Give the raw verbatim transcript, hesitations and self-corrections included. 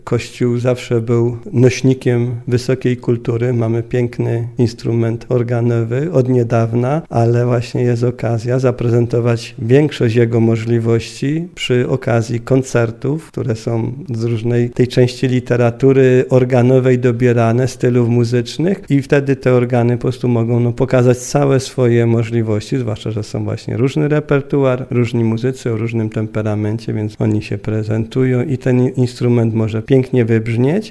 Kościół zawsze był nośnikiem wysokiej kultury. Mamy piękny instrument organowy od niedawna, ale właśnie jest okazja zaprezentować większość jego możliwości przy okazji koncertów, które są z różnej tej części literatury organowej dobierane, stylów muzycznych i wtedy te organy po prostu mogą no, pokazać całe swoje możliwości, zwłaszcza, że są właśnie różny repertuar, różni muzycy o różnym temperamencie, więc oni się prezentują i ten instrument może pięknie wybrzmieć,